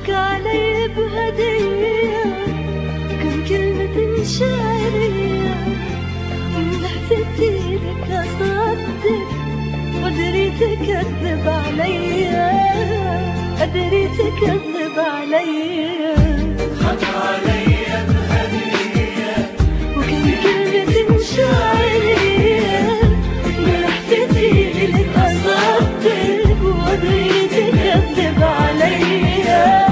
تضحك علي بهدية، كم كلمة شعرية من لحظتي لك أصدق، وأدري تكذب عليا، أدري تكذب عليا. تضحك علي بهدية وكم كلمة شعرية من لحظتي لك أصدق، وأدري تكذب عليا.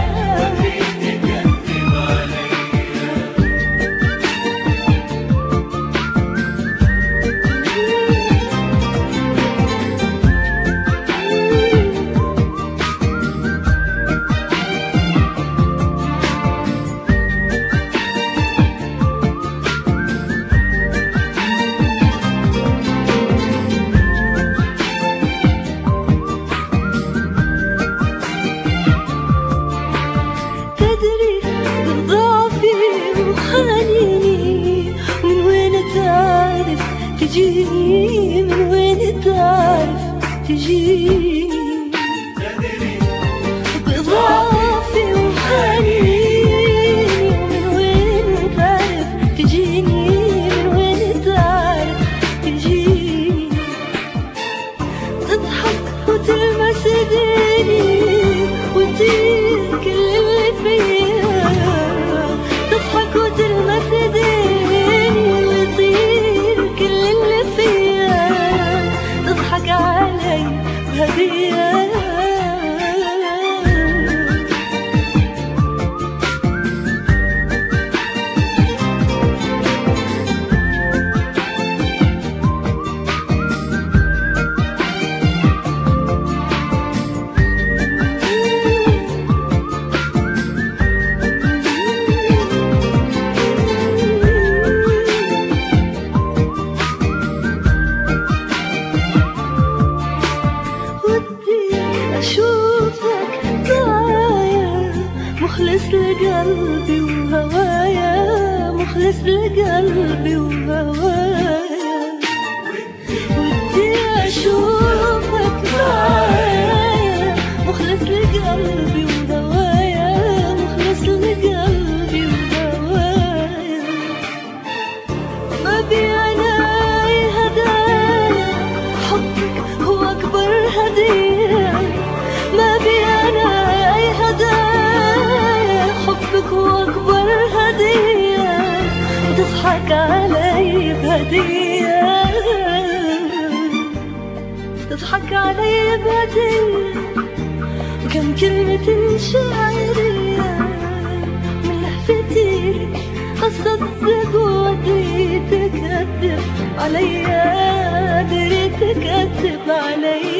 تجيني من وين تعرف تجيني، بضعفي وحنيني من وين تعرف تجيني، من وين تعرف تجيني. تضحك وتلمس ايديني وتطير كل اللي فيا، تضحك وتلمس ايديني وتطير كل اللي فيا، تضحك علي بهدية. أشوفك معايا مخلص لقلبي وهوايا، مخلص لقلبي وهوايا. ودي أشوفك معايا مخلص لقلبي وهوايا، مخلص لقلبي وهوايا. ما بي أنا هدايا، حبك هو أكبر هدية. ما بي أنا أي هدايا، حبك هو أكبر هدية. وتضحك علي بهدية، تضحك علي بهدية. وكم كلمة شعرية من لحظتي لك أصدق، وأدري تكذب عليا، أدري تكذب عليا.